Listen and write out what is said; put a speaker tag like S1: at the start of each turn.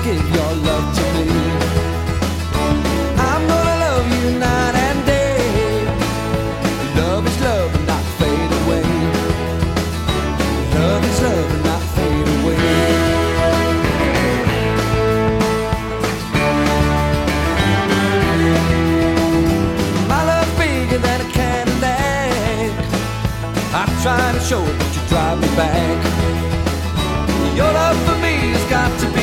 S1: give your love to me. I'm gonna love you night and day. Love is love and not fade away. Love is love and not fade away. My love's bigger than a Cadillac. I'm trying to show it, but you drive me back. Your love for me has got to be